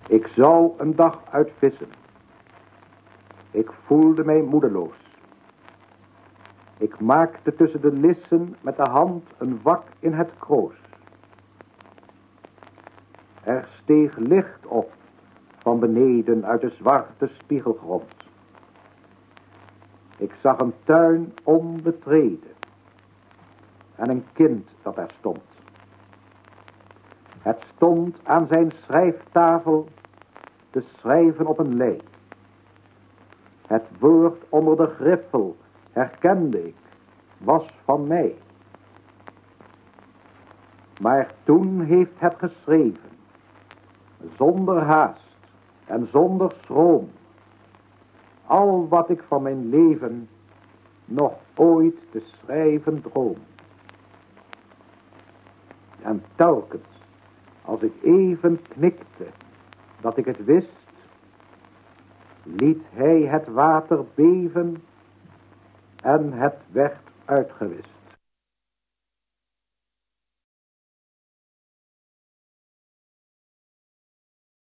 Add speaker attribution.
Speaker 1: Ik zou een dag uit vissen. Ik voelde mij moedeloos. Ik maakte tussen de lissen met de hand een wak in het kroos. Er steeg licht op van beneden uit de zwarte spiegelgrond. Ik zag een tuin onbetreden en een kind dat er stond. Het stond aan zijn schrijftafel te schrijven op een lei. Het woord onder de griffel, herkende ik, was van mij. Maar toen heeft het geschreven, zonder haast en zonder schroom, al wat ik van mijn leven nog ooit te schrijven droom. En telkens, als ik even knikte dat ik het wist, liet hij het water beven en het werd uitgewist.